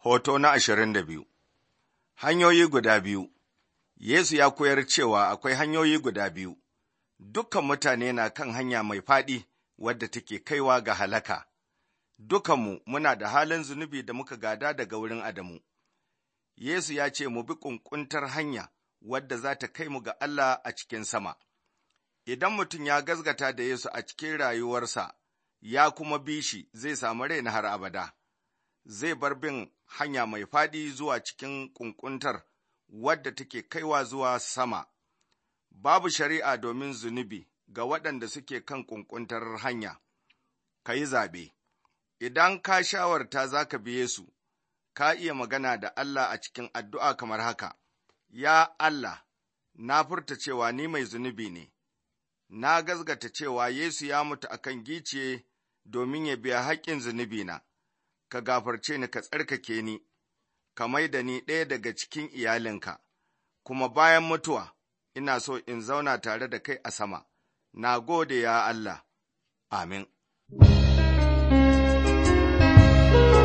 Hoto na 22. Hanyoyi guda biyu. Yesu ya koyar cewa akwai hanyoyi guda biyu, dukan mutane na kan hanya mai faɗi wadda take kaiwa ga halaka. Dukanmu muna da halin zunubi da muka gada daga wurin Adamu. Yesu ya ce mu bi ƙunƙuntar hanya wadda za ta kai mu ga Allah a cikin sama. Idan mutum ya gazgata da Yesu a cikin rayuwarsa, ya kuma bi shi, zai samu rai na har abada. Zai bar bin hanya mai faɗi zuwa cikin ƙunƙuntar wadda take kaiwa zuwa sama. Babu shari'a domin zunubi ga waɗanda suke kan ƙunƙuntar hanya. Ka yi zaɓe. Idan ka shawarta za ka bi Yesu, ka iya magana da Allah a cikin addu'a kamar haka, Ya Allah, na furta cewa ni mai zunubi ne, na gazgata cewa Yesu ya mutu a kan giciye domin ya biya haƙƙin zunubina, ka gafarce ni ka tsarkake ni, ka mai da ni ɗaya daga cikin iyalinka, kuma bayan mutuwa ina so in zauna tare da kai a sama. Na gode ya Allah, amin.